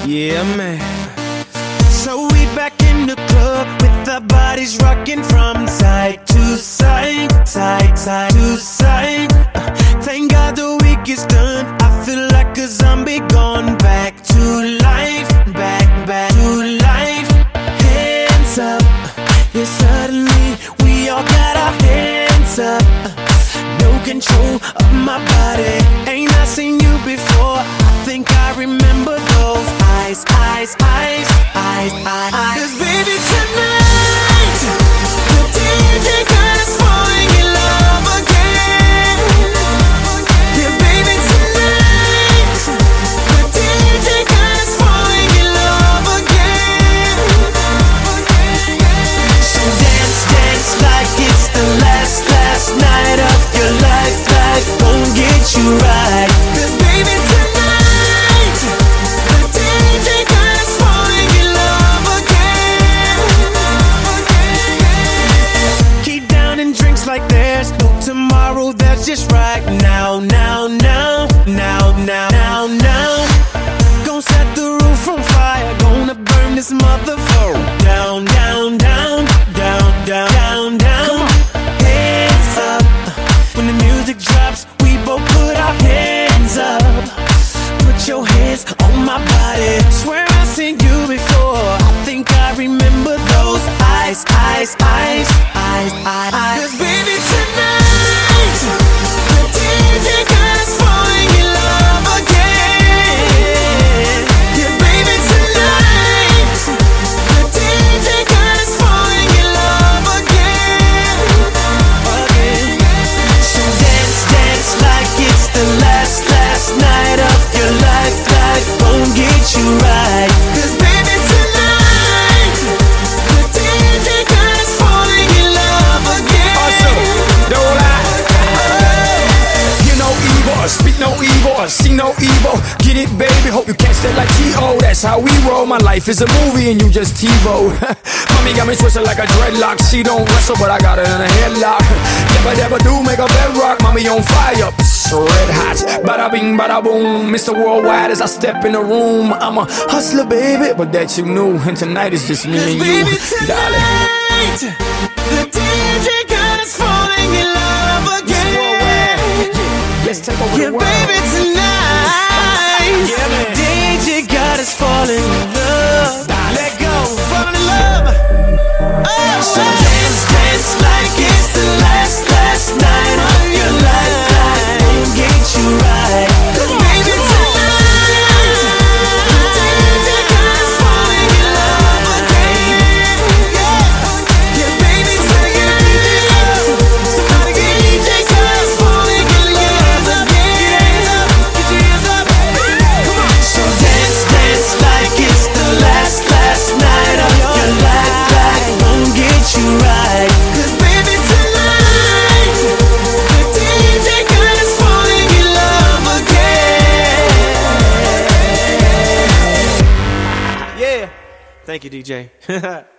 Yeah, man. So we back in the club with our bodies rocking from side to side, side to side. Thank God the week is done. I feel like a zombie gone back to life, back to life. Hands up, yeah, suddenly we all got our hands up. No control of my body. Ain't I seen you before? I think I remember those eyes. 'Cause baby tonight, the DJ got us falling in love again. Yeah, baby tonight, the DJ got us falling in love again. So dance like it's the last night of your life. Life won't get you right. 'Cause baby tonight, the DJ got us falling in love again. Keep downing drinks like there's no tomorrow. That's just right now. Gonna set the roof on fire. Gonna burn this motherfucker down. Come on, hands up. When the music drops, we both put our hands up. Put your hands on my body. Swear I've seen you before. I think I remember those eyes. 'Cause baby tonight, the DJ got us falling in love again. Yeah, baby tonight, the DJ got us falling in love again. So dance like it's the last night of your life. Life won't get you right. 'Cause baby tonight, the DJ got us falling in love again. Awesome, don't lie. Hear no evil, or speak no evil, or see no evil. Get it, baby, hope you catch that like T.O. That's how we roll. My life is a movie and you just TiVo. Mommy got me twisted like a dreadlock. She don't wrestle, but I got her in a headlock. Never do make a bedrock. Mommy on fire, red hot. Bada bing, bada boom. Mr. Worldwide as I step in the room. I'm a hustler, baby, but that you knew. And tonight is just me and you, Baby darling. tonight, the DJ got us falling in love again. Let's take over Yeah, the world. baby tonight, Yeah, man. DJ got us falling in love. Let go, falling in love. Oh, so dance like it's the last night of your life. Life won't get you right. 'Cause baby tonight, the DJ got us falling in love again. Yeah, baby tonight, somebody get DJ got us falling in love again. Get your hands up. Come on. So dance like it's the last night of your life. Life won't get you right. 'Cause baby tonight, the DJ got us falling in love again. Yeah. Thank you, DJ.